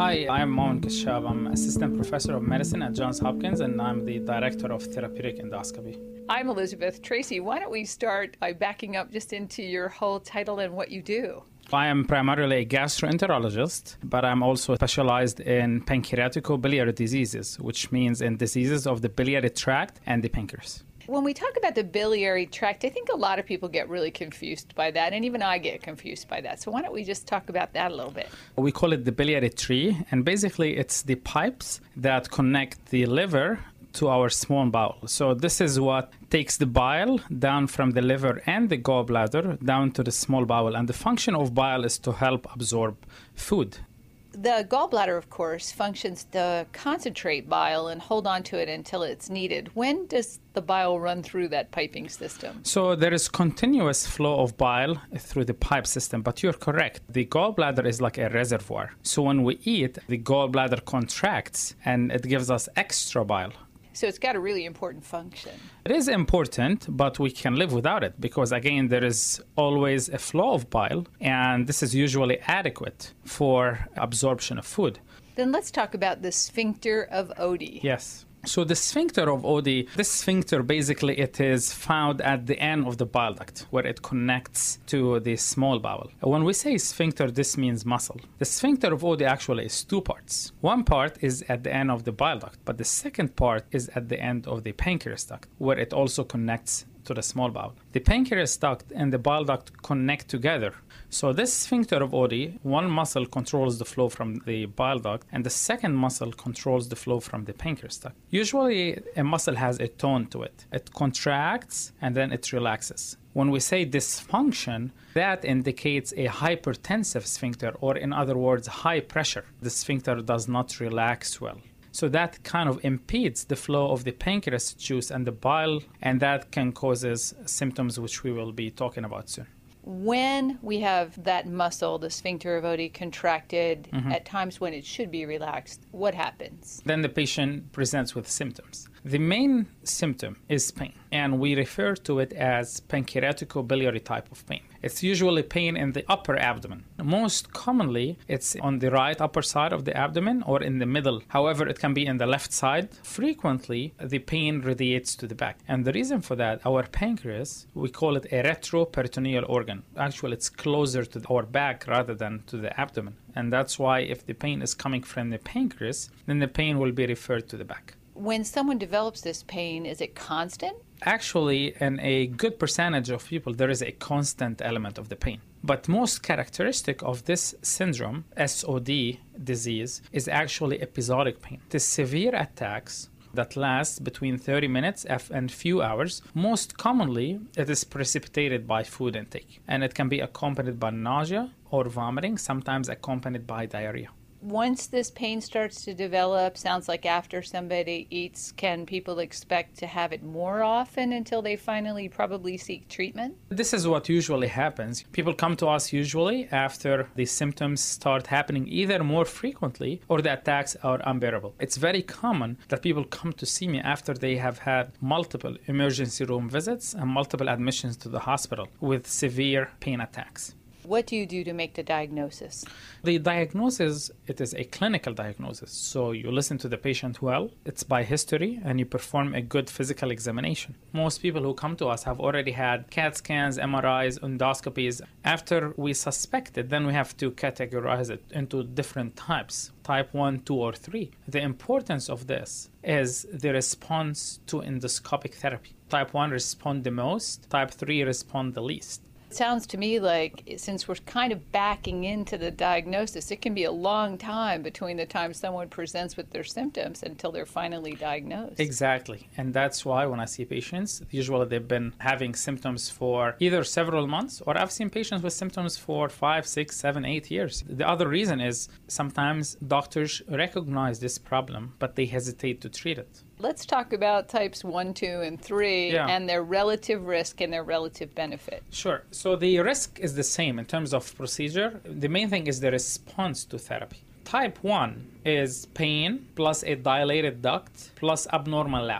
Hi, I'm Moen Kashab. I'm Assistant Professor of Medicine at Johns Hopkins, and I'm the Director of Therapeutic Endoscopy. I'm Elizabeth Tracy. Why don't we start by backing up just into your whole title and what you do? I am primarily a gastroenterologist, but I'm also specialized in pancreaticobiliary diseases, which means in diseases of the biliary tract and the pancreas. When we talk about the biliary tract, I think a lot of people get really confused by that, and even I get confused by that. So why don't we just talk about that a little bit? We call it the biliary tree, and basically it's the pipes that connect the liver to our small bowel. So this is what takes the bile down from the liver and the gallbladder down to the small bowel. And the function of bile is to help absorb food. The gallbladder, of course, functions to concentrate bile and hold on to it until it's needed. When does the bile run through that piping system? So there is continuous flow of bile through the pipe system, but you're correct. The gallbladder is like a reservoir. So when we eat, the gallbladder contracts and it gives us extra bile. So it's got a really important function. It is important, but we can live without it because, again, there is always a flow of bile, and this is usually adequate for absorption of food. Then let's talk about the sphincter of Oddi. Yes. So the sphincter of Oddi, this sphincter basically it is found at the end of the bile duct where it connects to the small bowel. When we say sphincter, this means muscle. The sphincter of Oddi actually is two parts. One part is at the end of the bile duct, but the second part is at the end of the pancreas duct where it also connects to the small bowel. The pancreas duct and the bile duct connect together. So this sphincter of Oddi, one muscle controls the flow from the bile duct and the second muscle controls the flow from the pancreas duct. Usually a muscle has a tone to it. It contracts and then it relaxes. When we say dysfunction, that indicates a hypertensive sphincter, or in other words, high pressure. The sphincter does not relax well. So that kind of impedes the flow of the pancreas juice and the bile, and that can cause symptoms which we will be talking about soon. When we have that muscle, the sphincter of Oddi, contracted at times when it should be relaxed, what happens? Then the patient presents with symptoms. The main symptom is pain, and we refer to it as pancreaticobiliary type of pain. It's usually pain in the upper abdomen. Most commonly, it's on the right upper side of the abdomen or in the middle. However, it can be in the left side. Frequently, the pain radiates to the back. And the reason for that, our pancreas, we call it a retroperitoneal organ. Actually, it's closer to our back rather than to the abdomen. And that's why if the pain is coming from the pancreas, then the pain will be referred to the back. When someone develops this pain, is it constant? Actually, in a good percentage of people, there is a constant element of the pain. But most characteristic of this syndrome, SOD disease, is actually episodic pain. The severe attacks that last between 30 minutes and few hours. Most commonly, it is precipitated by food intake, and it can be accompanied by nausea or vomiting, sometimes accompanied by diarrhea. Once this pain starts to develop, sounds like after somebody eats, can people expect to have it more often until they finally probably seek treatment? This is what usually happens. People come to us usually after the symptoms start happening either more frequently or the attacks are unbearable. It's very common that people come to see me after they have had multiple emergency room visits and multiple admissions to the hospital with severe pain attacks. What do you do to make the diagnosis? The diagnosis, it is a clinical diagnosis. So you listen to the patient well, it's by history, and you perform a good physical examination. Most people who come to us have already had CAT scans, MRIs, endoscopies. After we suspect it, then we have to categorize it into different types, type 1, 2, or 3. The importance of this is the response to endoscopic therapy. Type 1 respond the most, type 3 respond the least. It sounds to me like since we're kind of backing into the diagnosis, it can be a long time between the time someone presents with their symptoms until they're finally diagnosed. Exactly. And that's why when I see patients, usually they've been having symptoms for either several months, or I've seen patients with symptoms for 5, 6, 7, 8 years. The other reason is sometimes doctors recognize this problem, but they hesitate to treat it. Let's talk about types 1, 2, and 3 and their relative risk and their relative benefit. Sure. So the risk is the same in terms of procedure. The main thing is the response to therapy. Type 1 is pain plus a dilated duct plus abnormal labs.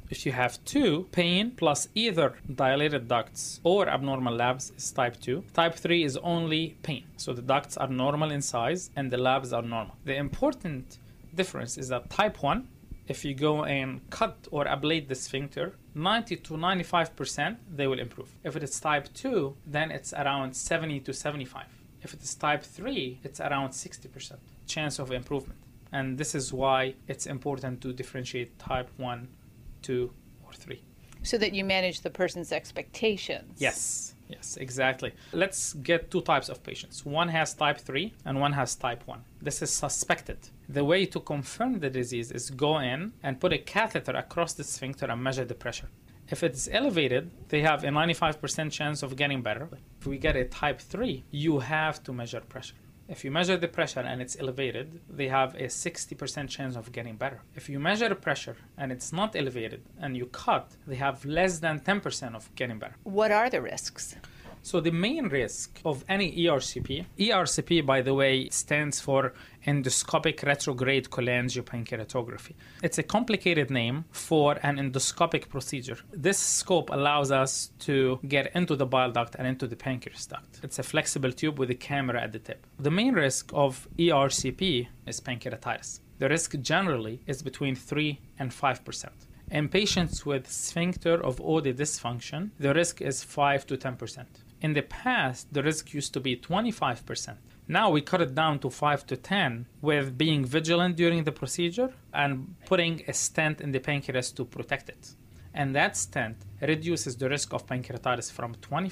If you have 2, pain plus either dilated ducts or abnormal labs is type 2. Type 3 is only pain. So the ducts are normal in size and the labs are normal. The important difference is that type 1, if you go and cut or ablate the sphincter, 90 to 95% they will improve. If it is type 2, then it's around 70 to 75. If it is type 3, it's around 60% chance of improvement. And this is why it's important to differentiate type 1, 2, or 3. So that you manage the person's expectations. Yes, exactly. Let's get 2 types of patients. One has type 3 and one has type 1. This is suspected. The way to confirm the disease is go in and put a catheter across the sphincter and measure the pressure. If it's elevated, they have a 95% chance of getting better. If we get a type 3, you have to measure pressure. If you measure the pressure and it's elevated, they have a 60% chance of getting better. If you measure the pressure and it's not elevated and you cut, they have less than 10% of getting better. What are the risks? So the main risk of any ERCP, by the way, stands for endoscopic retrograde cholangiopancreatography. It's a complicated name for an endoscopic procedure. This scope allows us to get into the bile duct and into the pancreas duct. It's a flexible tube with a camera at the tip. The main risk of ERCP is pancreatitis. The risk generally is between 3 and 5%. In patients with sphincter of Oddi dysfunction, the risk is 5 to 10%. In the past, the risk used to be 25%. Now we cut it down to 5 to 10 with being vigilant during the procedure and putting a stent in the pancreas to protect it. And that stent reduces the risk of pancreatitis from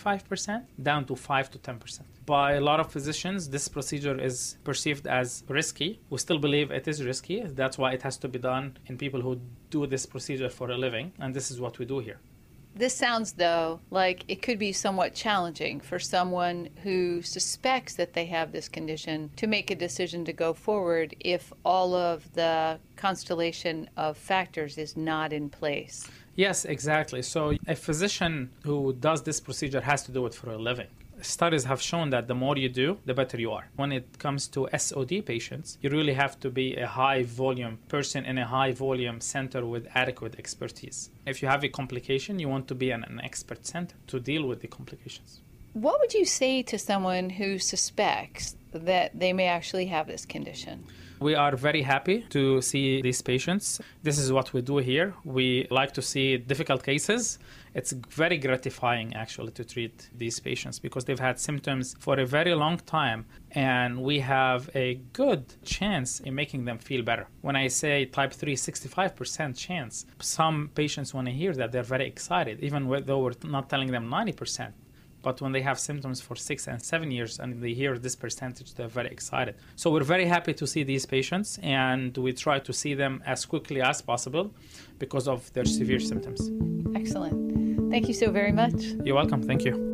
25% down to 5 to 10%. By a lot of physicians, this procedure is perceived as risky. We still believe it is risky. That's why it has to be done in people who do this procedure for a living. And this is what we do here. This sounds, though, like it could be somewhat challenging for someone who suspects that they have this condition to make a decision to go forward if all of the constellation of factors is not in place. Yes, exactly. So a physician who does this procedure has to do it for a living. Studies have shown that the more you do, the better you are. When it comes to SOD patients, you really have to be a high-volume person in a high-volume center with adequate expertise. If you have a complication, you want to be in an expert center to deal with the complications. What would you say to someone who suspects that they may actually have this condition? We are very happy to see these patients. This is what we do here. We like to see difficult cases. It's very gratifying, actually, to treat these patients because they've had symptoms for a very long time, and we have a good chance in making them feel better. When I say type 3, 65% chance, some patients, when they hear that, they're very excited, even though we're not telling them 90%. But when they have symptoms for 6 and 7 years and they hear this percentage, they're very excited. So we're very happy to see these patients, and we try to see them as quickly as possible because of their severe symptoms. Excellent. Thank you so very much. You're welcome. Thank you.